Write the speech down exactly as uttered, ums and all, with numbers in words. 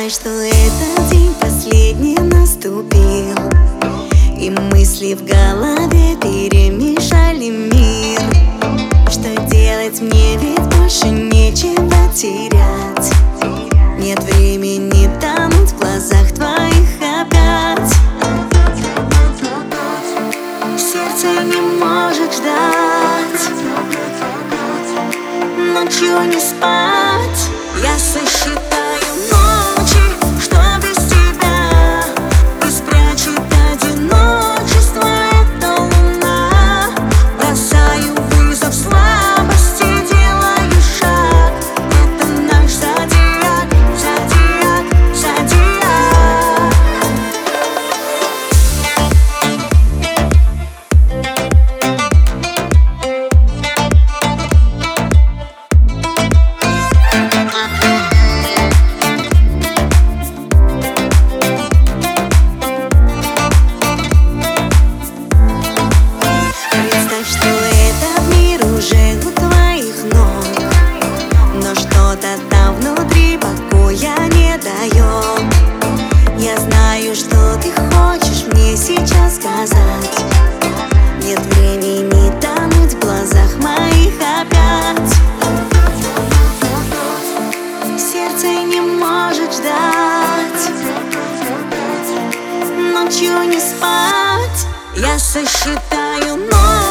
что этот день последний наступил, и мысли в голове перемешали мир. Что делать мне, ведь больше нечего терять. Нет времени тонуть в глазах твоих опять. Сердце не может ждать, ночью не спать. Я сосчитаю ночи, что без тебя, и спрячет одиночество эта луна. Бросаю вызов слабости, делаю шаг. Это наш зодиак, зодиак, зодиак. Что этот мир уже у твоих ног, но что-то там внутри покоя не дает. Я знаю, что ты хочешь мне сейчас сказать. Нет времени тонуть в глазах моих опять. Сердце не может ждать, ночью не спать. Я сосчитаю ночь.